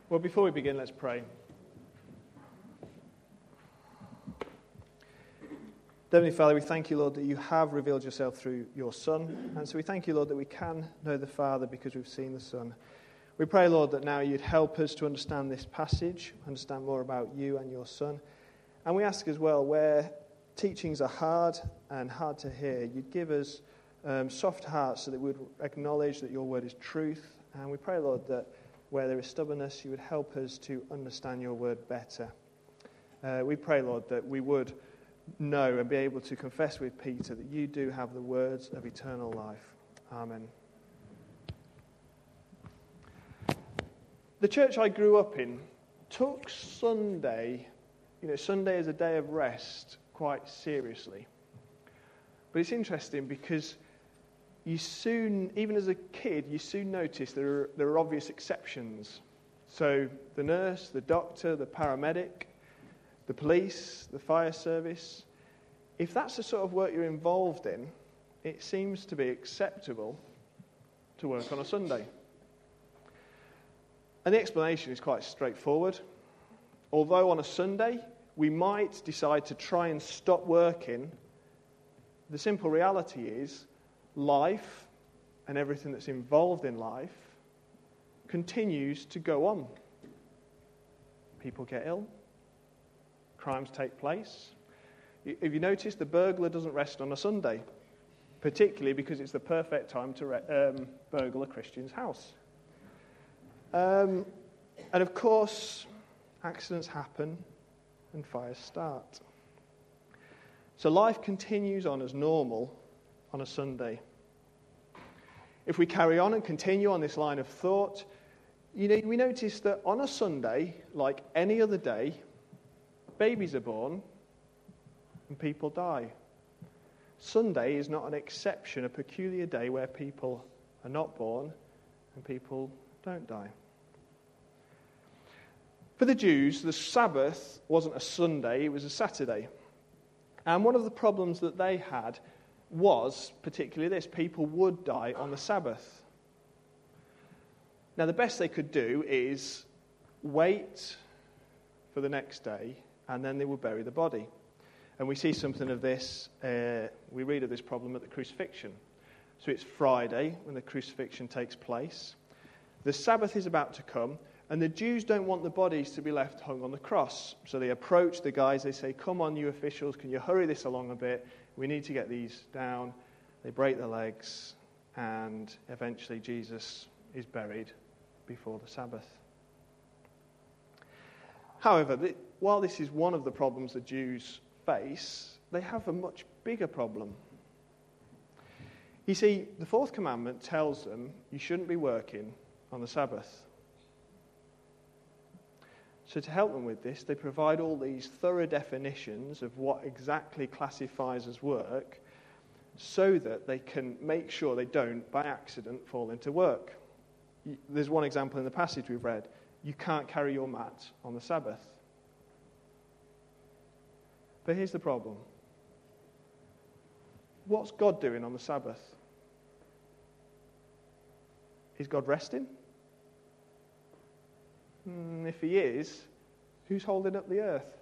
Well, before we begin, let's pray. Heavenly Father, we thank you, Lord, that you have revealed yourself through your Son. And so we thank you, Lord, that we can know the Father because we've seen the Son. We pray, Lord, that now you'd help us to understand this passage, understand more about you and your Son. And we ask as well, where teachings are hard and hard to hear, you'd give us soft hearts so that we would acknowledge that your word is truth. And we pray, Lord, that where there is stubbornness, you would help us to understand your word better. We pray, Lord, that we would know and be able to confess with Peter that you do have the words of eternal life. Amen. The church I grew up in took Sunday, Sunday as a day of rest, quite seriously. But it's interesting because you soon, even as a kid, you soon notice there are obvious exceptions. So the nurse, the doctor, the paramedic, the police, the fire service, if that's the sort of work you're involved in, it seems to be acceptable to work on a Sunday. And the explanation is quite straightforward. Although on a Sunday we might decide to try and stop working, the simple reality is life and everything that's involved in life continues to go on. People get ill. Crimes take place. If you notice, the burglar doesn't rest on a Sunday, particularly because it's the perfect time to burgle a Christian's house. And of course, accidents happen and fires start. So life continues on as normal on a Sunday. If we carry on and continue on this line of thought, we notice that on a Sunday, like any other day, babies are born and people die. Sunday is not an exception, a peculiar day where people are not born and people don't die. For the Jews, the Sabbath wasn't a Sunday, it was a Saturday. And one of the problems that they had was particularly this: people would die on the Sabbath. Now, the best they could do is wait for the next day, and then they would bury the body. And we see something of this, we read of this problem at the crucifixion. So it's Friday when the crucifixion takes place. The Sabbath is about to come, and the Jews don't want the bodies to be left hung on the cross. So they approach the guys, they say, "Come on, you officials, can you hurry this along a bit? We need to get these down." They break their legs, and eventually Jesus is buried before the Sabbath. However, while this is one of the problems the Jews face, they have a much bigger problem. You see, the fourth commandment tells them you shouldn't be working on the Sabbath. So to help them with this, they provide all these thorough definitions of what exactly classifies as work so that they can make sure they don't, by accident, fall into work. There's one example in the passage we've read. You can't carry your mat on the Sabbath. But here's the problem. What's God doing on the Sabbath? Is God resting? If he is, who's holding up the earth?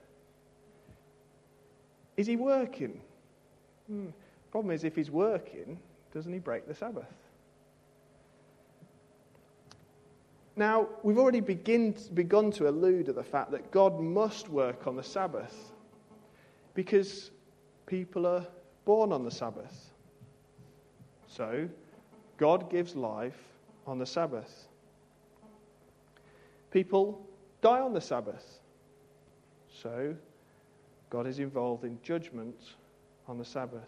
Is he working? Problem is, if he's working, doesn't he break the Sabbath? Now, we've already begun to allude to the fact that God must work on the Sabbath because people are born on the Sabbath. So, God gives life on the Sabbath. People die on the Sabbath. So, God is involved in judgment on the Sabbath.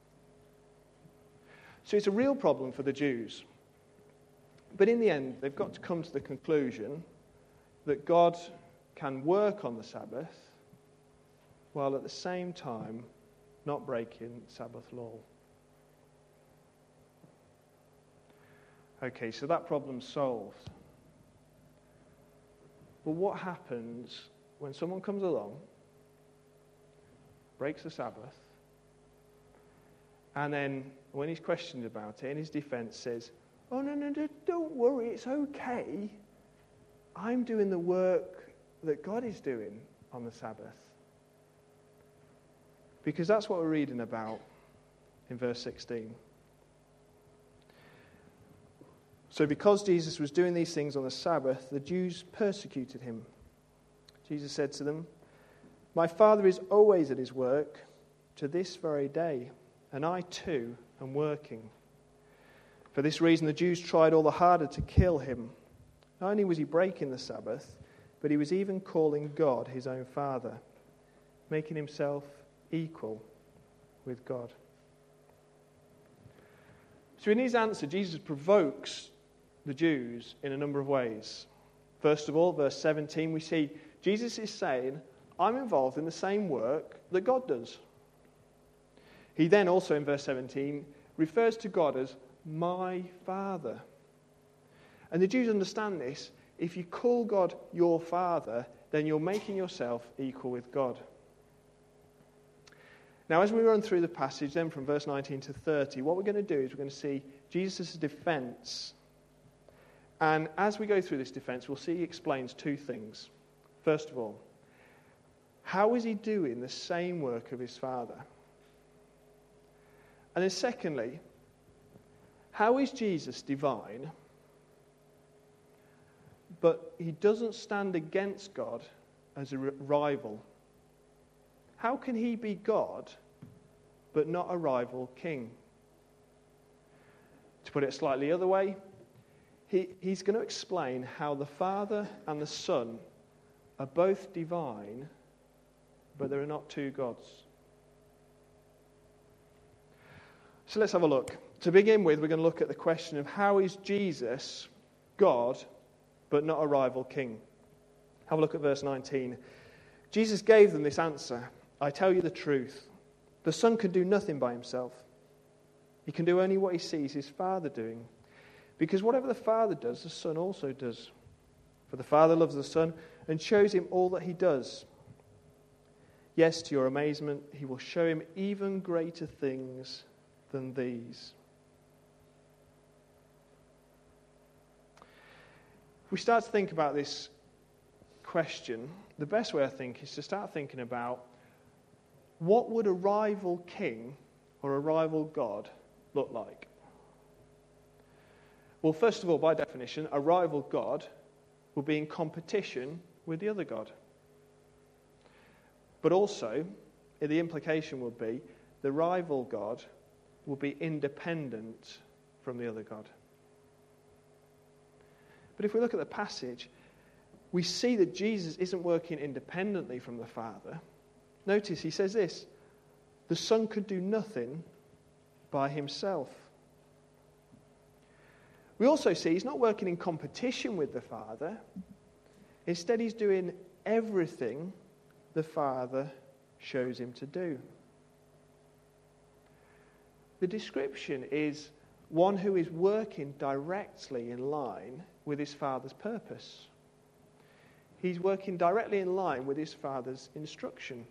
So it's a real problem for the Jews. But in the end, they've got to come to the conclusion that God can work on the Sabbath while at the same time not breaking Sabbath law. Okay, so that problem's solved. But what happens when someone comes along, breaks the Sabbath, and then when he's questioned about it, in his defense says, "Oh, no, don't worry, it's okay. I'm doing the work that God is doing on the Sabbath. Because that's what we're reading about in verse 16. So because Jesus was doing these things on the Sabbath, the Jews persecuted him. Jesus said to them, "My Father is always at his work to this very day, and I too am working." For this reason, the Jews tried all the harder to kill him. Not only was he breaking the Sabbath, but he was even calling God his own Father, making himself equal with God. So in his answer, Jesus provokes the Jews in a number of ways. First of all, verse 17, we see Jesus is saying, I'm involved in the same work that God does. He then also, in verse 17, refers to God as my Father. And the Jews understand this. If you call God your Father, then you're making yourself equal with God. Now, as we run through the passage then from verse 19 to 30, what we're going to do is we're going to see Jesus' defense. And as we go through this defense, we'll see he explains two things. First of all, how is he doing the same work of his Father? And then secondly, how is Jesus divine, but he doesn't stand against God as a rival? How can he be God, but not a rival king? To put it a slightly other way, he's going to explain how the Father and the Son are both divine, but there are not two gods. So let's have a look. To begin with, we're going to look at the question of how is Jesus God, but not a rival king? Have a look at verse 19. Jesus gave them this answer. I tell you the truth. The Son can do nothing by himself. He can do only what he sees his Father doing. Because whatever the Father does, the Son also does. For the Father loves the Son and shows him all that he does. Yes, to your amazement, he will show him even greater things than these. If we start to think about this question, the best way I think is to start thinking about what would a rival king or a rival God look like? Well, first of all, by definition, a rival God will be in competition with the other God. But also, the implication would be the rival God will be independent from the other God. But if we look at the passage, we see that Jesus isn't working independently from the Father. Notice he says this, the Son could do nothing by himself. We also see he's not working in competition with the Father. Instead, he's doing everything the Father shows him to do. The description is one who is working directly in line with his Father's purpose. He's working directly in line with his Father's instruction.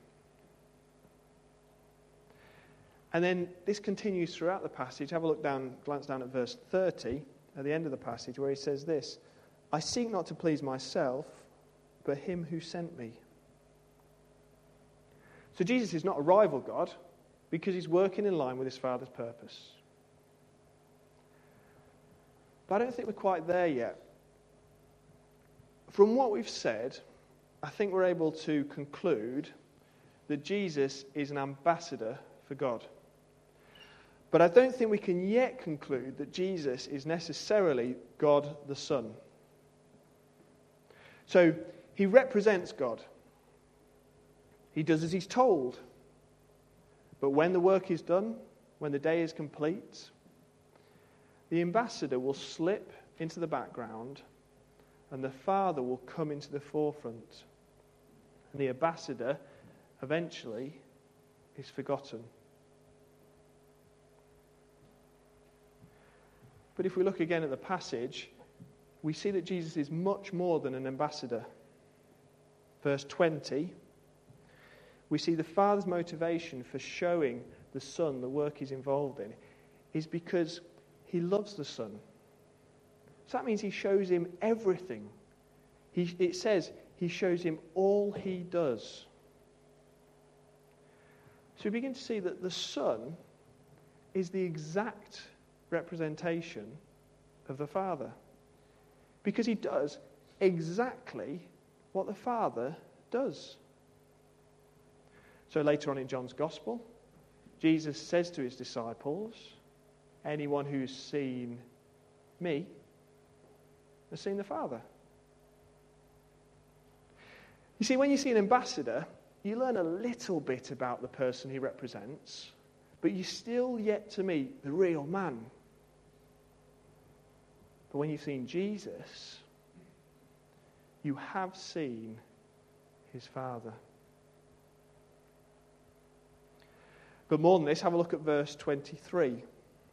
And then this continues throughout the passage. Have a look down, glance down at verse 30 at the end of the passage where he says this, I seek not to please myself, but him who sent me. So Jesus is not a rival God because he's working in line with his Father's purpose. But I don't think we're quite there yet. From what we've said, I think we're able to conclude that Jesus is an ambassador for God. But I don't think we can yet conclude that Jesus is necessarily God the Son. So he represents God. He does as he's told. But when the work is done, when the day is complete, the ambassador will slip into the background and the Father will come into the forefront. And the ambassador eventually is forgotten. But if we look again at the passage, we see that Jesus is much more than an ambassador. Verse 20, we see the Father's motivation for showing the Son the work he's involved in is because he loves the Son. So that means he shows him everything. It says he shows him all he does. So we begin to see that the Son is the exact representation of the Father, because he does exactly what the Father does. So later on in John's Gospel, Jesus says to his disciples, anyone who's seen me has seen the Father. You see, when you see an ambassador, you learn a little bit about the person he represents, but you're still yet to meet the real man. But when you've seen Jesus, you have seen his Father. But more than this, have a look at verse 23.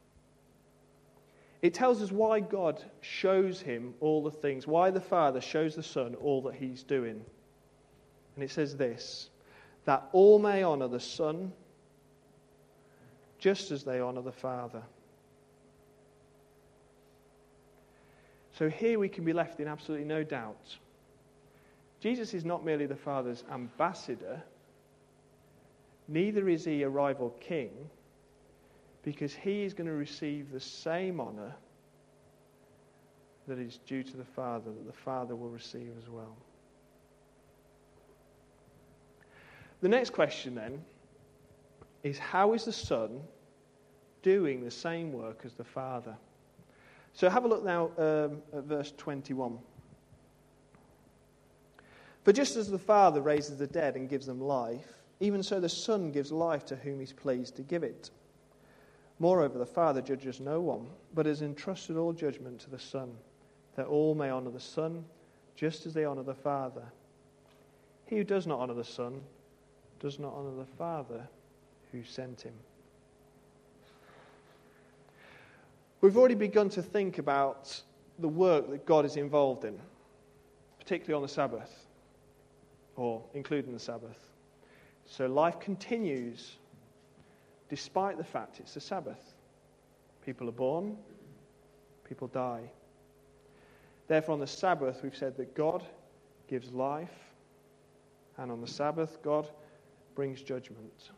It tells us why God shows him all the things, why the Father shows the Son all that he's doing. And it says this, that all may honour the Son just as they honour the Father. So here we can be left in absolutely no doubt. Jesus is not merely the Father's ambassador, neither is he a rival king, because he is going to receive the same honour that is due to the Father, that the Father will receive as well. The next question then is, how is the Son doing the same work as the Father? So have a look now at verse 21. For just as the Father raises the dead and gives them life, even so the Son gives life to whom he's pleased to give it. Moreover, the Father judges no one, but has entrusted all judgment to the Son, that all may honour the Son just as they honour the Father. He who does not honour the Son does not honour the Father who sent him. We've already begun to think about the work that God is involved in, particularly on the Sabbath, or including the Sabbath. So life continues despite the fact it's the Sabbath. People are born, people die. Therefore, on the Sabbath, we've said that God gives life, and on the Sabbath, God brings judgment.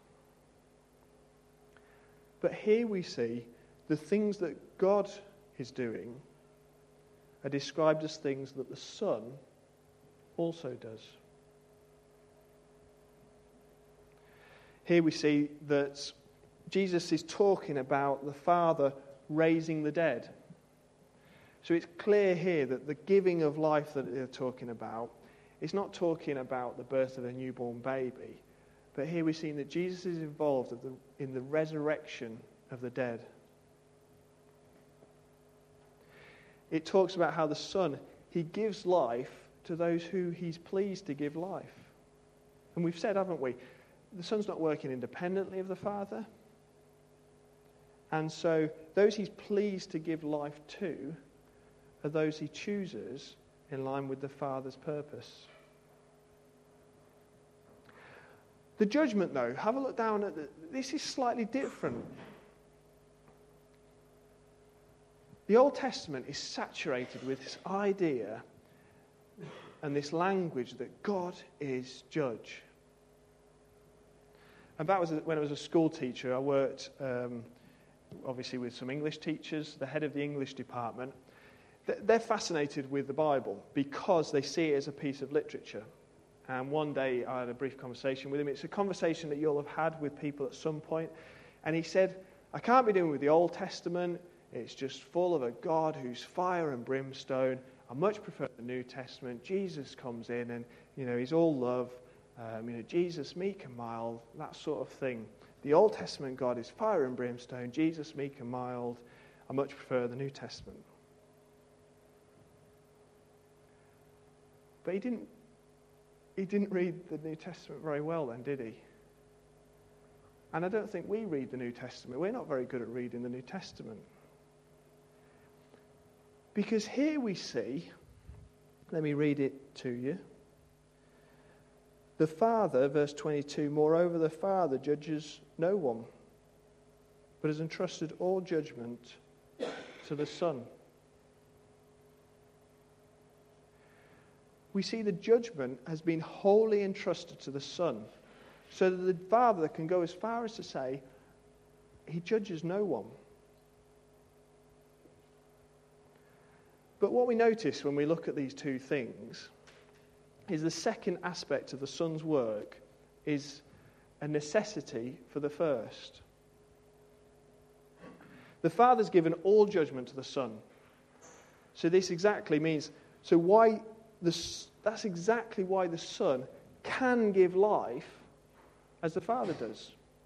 But here we see the things that God is doing are described as things that the Son also does. Here we see that Jesus is talking about the Father raising the dead. So it's clear here that the giving of life that they're talking about is not talking about the birth of a newborn baby, but here we're seeing that Jesus is involved in the resurrection of the dead. It talks about how the Son, he gives life to those who he's pleased to give life. And we've said, haven't we, the Son's not working independently of the Father. And so those he's pleased to give life to are those he chooses in line with the Father's purpose. The judgment, though, have a look down at this is slightly different. The Old Testament is saturated with this idea and this language that God is judge. And that was when I was a school teacher. I worked obviously with some English teachers, the head of the English department. They're fascinated with the Bible because they see it as a piece of literature. And one day I had a brief conversation with him. It's a conversation that you'll have had with people at some point. And he said, I can't be doing with the Old Testament. It's just full of a God who's fire and brimstone. I much prefer the New Testament. Jesus comes in and, he's all love. Jesus meek and mild, that sort of thing. The Old Testament God is fire and brimstone. Jesus meek and mild. I much prefer the New Testament. But he didn't read the New Testament very well then, did he? And I don't think we read the New Testament. We're not very good at reading the New Testament. Because here we see, let me read it to you. The Father, verse 22, moreover the Father judges no one, but has entrusted all judgment to the Son. we see the judgment has been wholly entrusted to the Son, so that the Father can go as far as to say, he judges no one. But what we notice when we look at these two things is the second aspect of the Son's work is a necessity for the first. The Father's given all judgment to the Son. So this exactly means, that's exactly why the Son can give life as the Father does.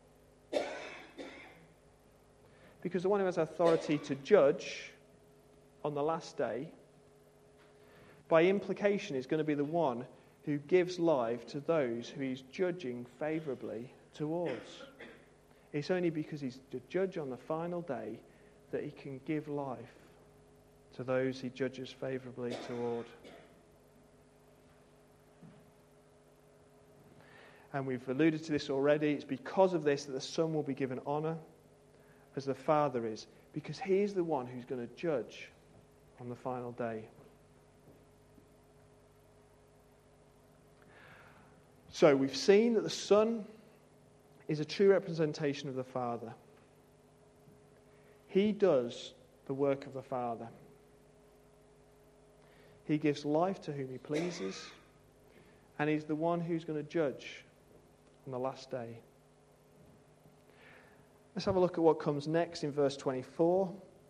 Because the one who has authority to judge on the last day, by implication, is going to be the one who gives life to those who he's judging favourably towards. It's only because he's the judge on the final day that he can give life to those he judges favourably toward. And we've alluded to this already. It's because of this that the Son will be given honour as the Father is, because he is the one who's going to judge on the final day. So we've seen that the Son is a true representation of the Father. He does the work of the Father. He gives life to whom he pleases, and he's the one who's going to judge on the last day. Let's have a look at what comes next in verse 24.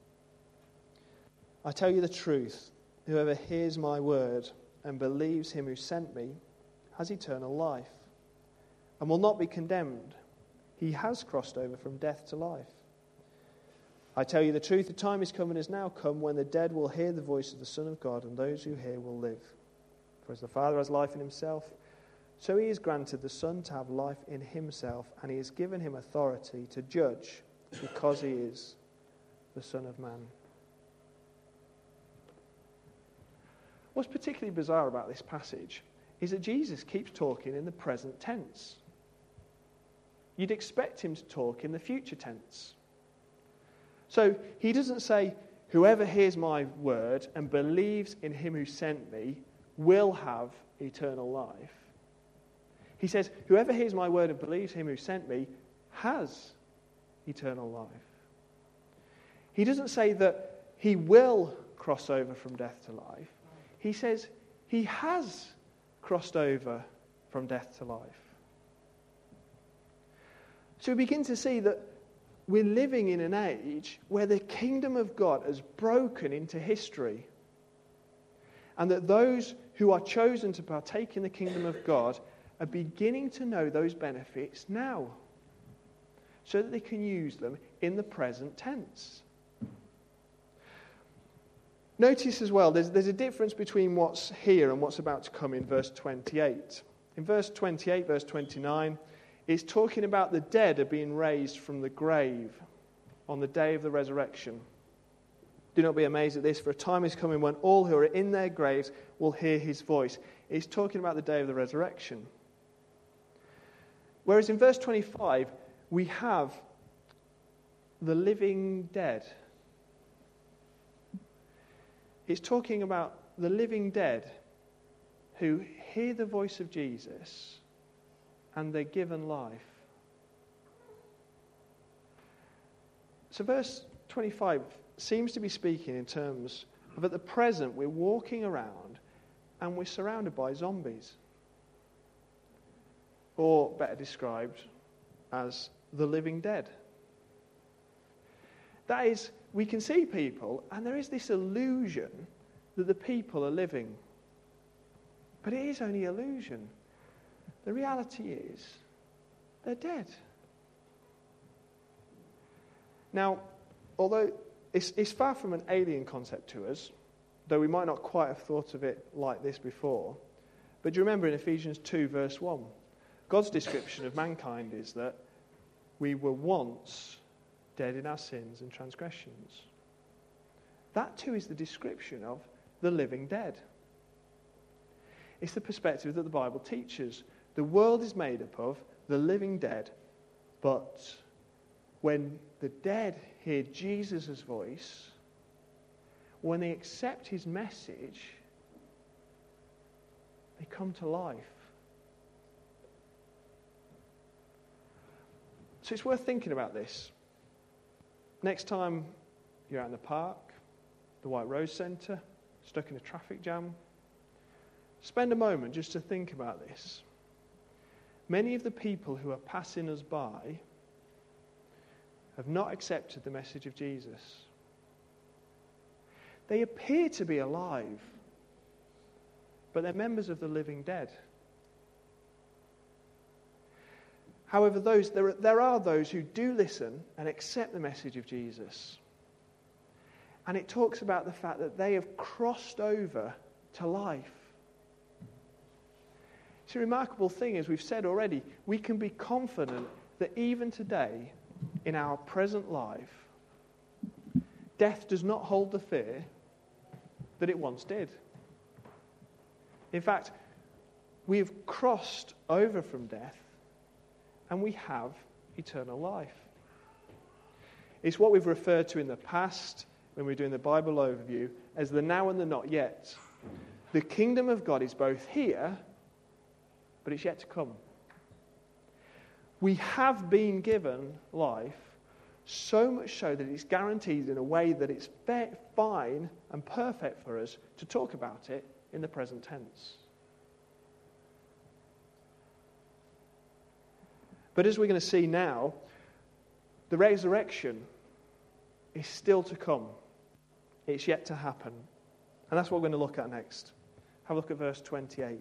I tell you the truth, whoever hears my word and believes him who sent me has eternal life and will not be condemned. He has crossed over from death to life. I tell you the truth, the time is come and has now come when the dead will hear the voice of the Son of God, and those who hear will live. For as the Father has life in himself, so he has granted the Son to have life in himself, and he has given him authority to judge, because he is the Son of Man. What's particularly bizarre about this passage is that Jesus keeps talking in the present tense. You'd expect him to talk in the future tense. So he doesn't say, whoever hears my word and believes in him who sent me will have eternal life. He says, whoever hears my word and believes him who sent me has eternal life. He doesn't say that he will cross over from death to life. He says he has crossed over from death to life. So we begin to see that we're living in an age where the kingdom of God has broken into history, and that those who are chosen to partake in the kingdom of God are beginning to know those benefits now, so that they can use them in the present tense. Notice as well, there's a difference between what's here and what's about to come in verse 28. In verse 28, verse 29, it's talking about the dead are being raised from the grave on the day of the resurrection. Do not be amazed at this, for a time is coming when all who are in their graves will hear his voice. It's talking about the day of the resurrection. Whereas in verse 25, we have the living dead. It's talking about the living dead who hear the voice of Jesus and they're given life. So verse 25 seems to be speaking in terms of at the present we're walking around and we're surrounded by zombies. Or better described as the living dead. That is, we can see people and there is this illusion that the people are living. But it is only illusion. The reality is, they're dead. Now, although it's far from an alien concept to us, though we might not quite have thought of it like this before, but do you remember in Ephesians 2, verse 1, God's description of mankind is that we were once dead in our sins and transgressions. That too is the description of the living dead. It's the perspective that the Bible teaches. The world is made up of the living dead, but when the dead hear Jesus' voice, when they accept his message, They come to life. So it's worth thinking about this. Next time you're out in the park, the White Rose Centre, stuck in a traffic jam, spend a moment just to think about this. Many of the people who are passing us by have not accepted the message of Jesus. They appear to be alive, but they're members of the living dead. However, there are those who do listen and accept the message of Jesus. And it talks about the fact that they have crossed over to life. It's a remarkable thing, as we've said already. We can be confident that even today, in our present life, death does not hold the fear that it once did. In fact, we have crossed over from death and we have eternal life. It's what we've referred to in the past when we were doing the Bible overview as the now and the not yet. The kingdom of God is both here, but it's yet to come. We have been given life, so much so that it's guaranteed in a way that it's fine and perfect for us to talk about it in the present tense. But as we're going to see now, the resurrection is still to come. It's yet to happen. And that's what we're going to look at next. Have a look at verse 28.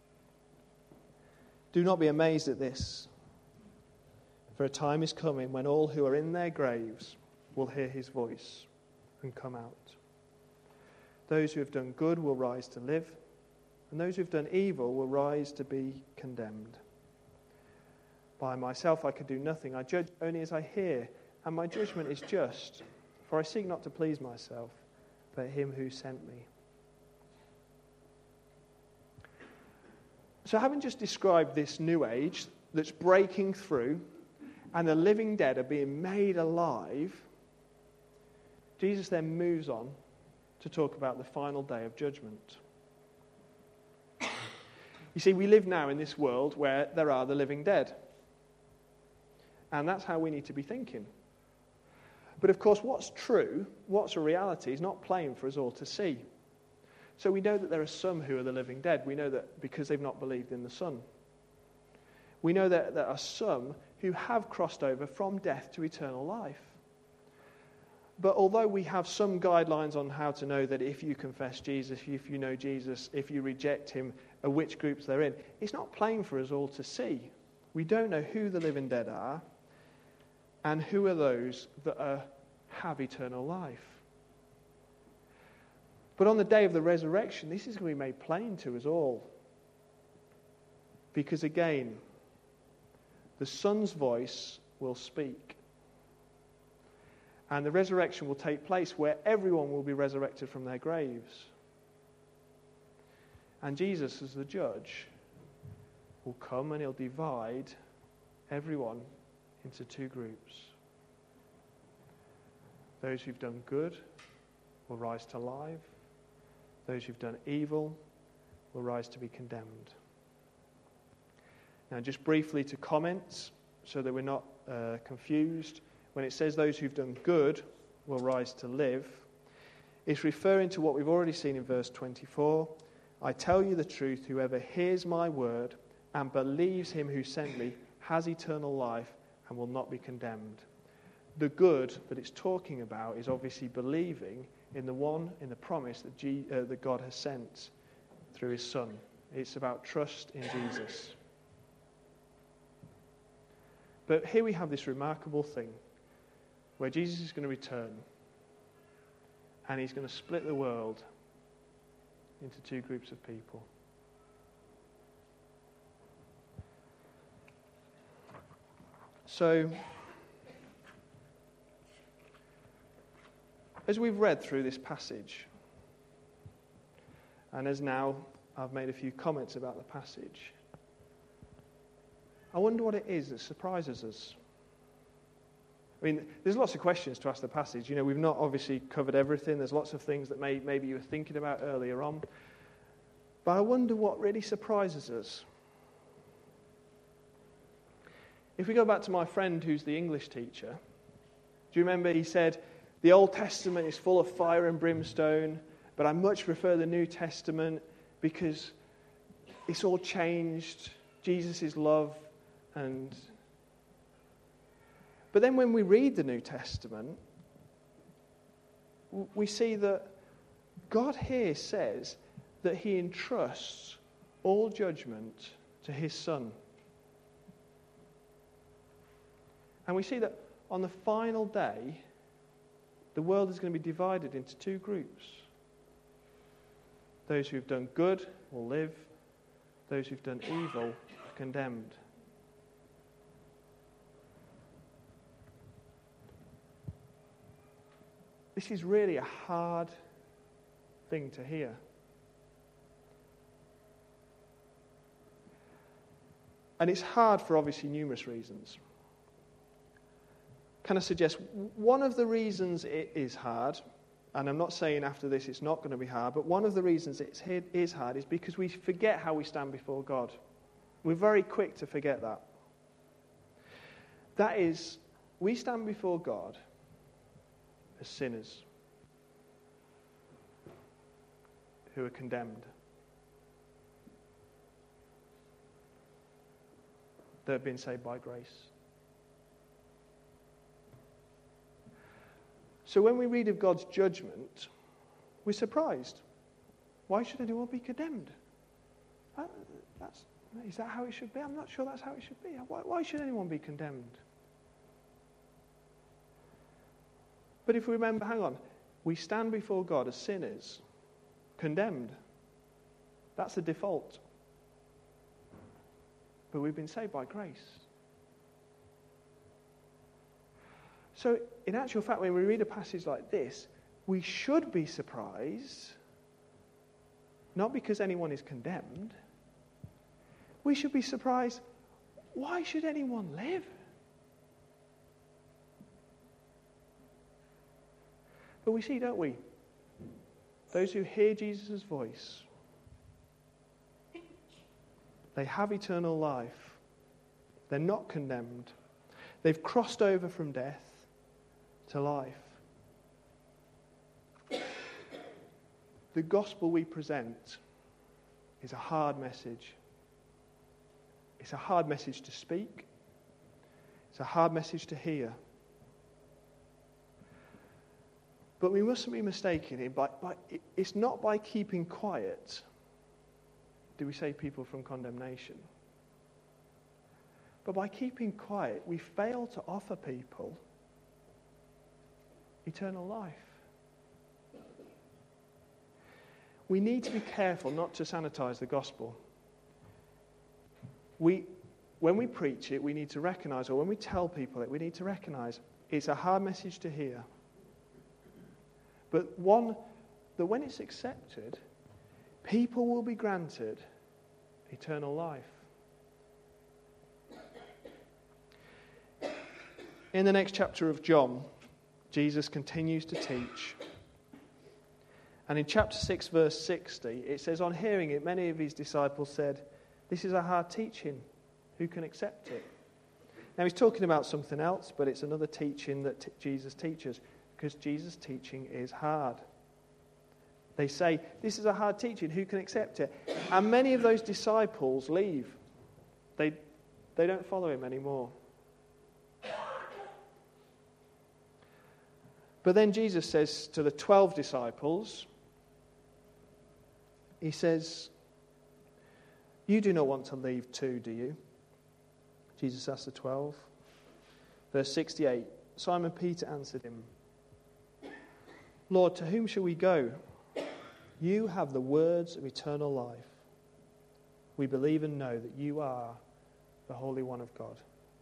Do not be amazed at this, for a time is coming when all who are in their graves will hear his voice and come out. Those who have done good will rise to live, and those who have done evil will rise to be condemned. By myself I could do nothing. I judge only as I hear, and my judgment is just, for I seek not to please myself, but him who sent me. So having just described this new age that's breaking through, and the living dead are being made alive, Jesus then moves on to talk about the final day of judgment. You see, we live now in this world where there are the living dead. And that's how we need to be thinking. But of course, what's true, what's a reality, is not plain for us all to see. So we know that there are some who are the living dead. We know that because they've not believed in the Son. We know that there are some who have crossed over from death to eternal life. But although we have some guidelines on how to know that if you confess Jesus, if you know Jesus, if you reject him, which groups they're in, it's not plain for us all to see. We don't know who the living dead are and who are those that have eternal life. But on the day of the resurrection, this is going to be made plain to us all. Because again, the Son's voice will speak. And the resurrection will take place where everyone will be resurrected from their graves. And Jesus, as the judge, will come and he'll divide everyone into two groups. Those who've done good will rise to life. Those who've done evil will rise to be condemned. Now, just briefly to comment, so that we're not confused, when it says those who've done good will rise to live, it's referring to what we've already seen in verse 24. I tell you the truth, whoever hears my word and believes him who sent me has eternal life and will not be condemned. The good that it's talking about is obviously believing in the promise that God has sent through his Son. It's about trust in Jesus. But here we have this remarkable thing where Jesus is going to return and he's going to split the world into two groups of people. So, as we've read through this passage, and as now I've made a few comments about the passage, I wonder what it is that surprises us. I mean, there's lots of questions to ask the passage. You know, we've not obviously covered everything. There's lots of things that maybe you were thinking about earlier on. But I wonder what really surprises us. If we go back to my friend who's the English teacher, do you remember he said, the Old Testament is full of fire and brimstone, but I much prefer the New Testament because it's all changed. Jesus is love. But then when we read the New Testament, we see that God here says that he entrusts all judgment to his Son. And we see that on the final day, the world is going to be divided into two groups. Those who've done good will live. Those who've done evil are condemned. This is really a hard thing to hear. And it's hard for obviously numerous reasons. Can I suggest one of the reasons it is hard, and I'm not saying after this it's not going to be hard, but one of the reasons it is hard is because we forget how we stand before God. We're very quick to forget that. That is, we stand before God as sinners who are condemned. That have been saved by grace. So when we read of God's judgment, we're surprised. Why should anyone be condemned? Is that how it should be? I'm not sure that's how it should be. Why should anyone be condemned? But if we remember, hang on, we stand before God as sinners, condemned. That's the default. But we've been saved by grace. So, in actual fact, when we read a passage like this, we should be surprised, not because anyone is condemned. We should be surprised, why should anyone live? But we see, don't we? Those who hear Jesus' voice, they have eternal life. They're not condemned. They've crossed over from death to life. The gospel we present is a hard message. It's a hard message to speak. It's a hard message to hear. But we mustn't be mistaken. It's not by keeping quiet do we save people from condemnation. But by keeping quiet, we fail to offer people eternal life. We need to be careful not to sanitize the gospel. When we preach it, we need to recognize, or when we tell people it, we need to recognize it's a hard message to hear. But one that when it's accepted, people will be granted eternal life. In the next chapter of John, Jesus continues to teach. And in chapter 6, verse 60, it says, on hearing it, many of his disciples said, this is a hard teaching. Who can accept it? Now he's talking about something else, but it's another teaching that Jesus teaches, because Jesus' teaching is hard. They say, this is a hard teaching. Who can accept it? And many of those disciples leave. They don't follow him anymore. But then Jesus says to the 12 disciples, he says, you do not want to leave too, do you? Jesus asked the 12. Verse 68, Simon Peter answered him, Lord, to whom shall we go? You have the words of eternal life. We believe and know that you are the Holy One of God.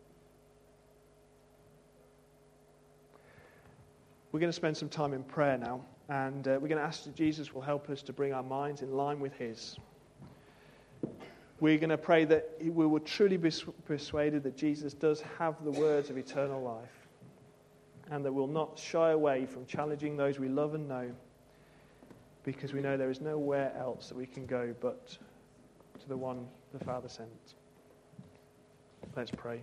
We're going to spend some time in prayer now, and we're going to ask that Jesus will help us to bring our minds in line with his. We're going to pray that we will truly be persuaded that Jesus does have the words of eternal life, and that we'll not shy away from challenging those we love and know, because we know there is nowhere else that we can go but to the one the Father sent. Let's pray.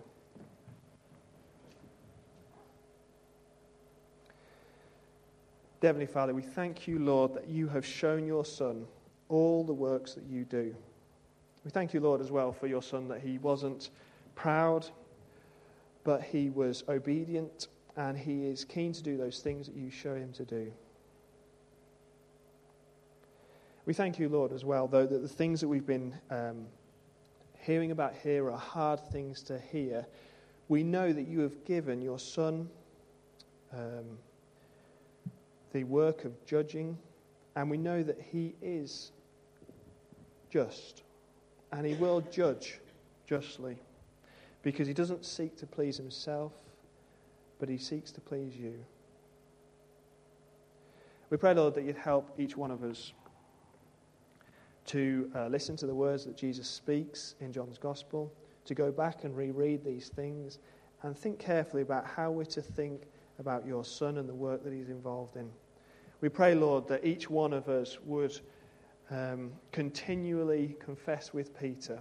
Heavenly Father, we thank you, Lord, that you have shown your Son all the works that you do. We thank you, Lord, as well for your Son, that he wasn't proud, but he was obedient, and he is keen to do those things that you show him to do. We thank you, Lord, as well, though, that the things that we've been hearing about here are hard things to hear. We know that you have given your Son the work of judging, and we know that he is just, and he will judge justly, because he doesn't seek to please himself, but he seeks to please you. We pray, Lord, that you'd help each one of us to listen to the words that Jesus speaks in John's Gospel, to go back and reread these things, and think carefully about how we're to think about your Son and the work that he's involved in. We pray, Lord, that each one of us would continually confess with Peter,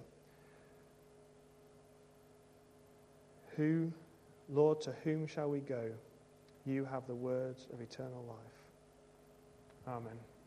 Lord, to whom shall we go? You have the words of eternal life. Amen.